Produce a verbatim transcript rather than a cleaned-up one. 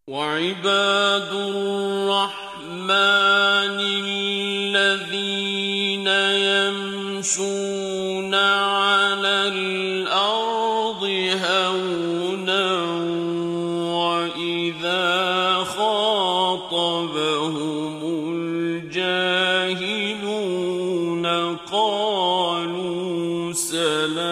وعباد الرحمن الذين يمشون على الأرض هونا وإذا خاطبهم الجاهلون قالوا سلاما.